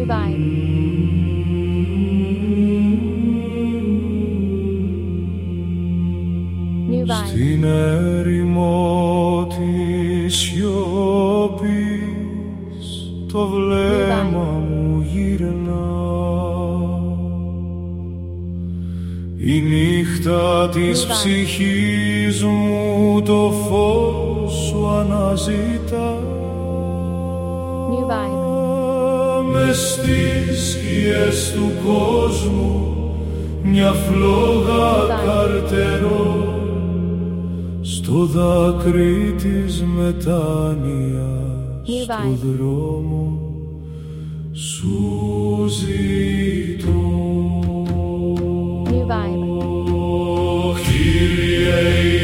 vibe. New vibe. Στην έρημο της σιωπής το βλέμμα μου γυρνά. Η νύχτα της ψυχής μου το φως σου αναζητά. New vibe. Μες στις σκιές του κόσμου μια φλόγα καρτερό στο δάκρυ της μετάνοιας του δρόμου σου ζητώ. New vibe. Kyrie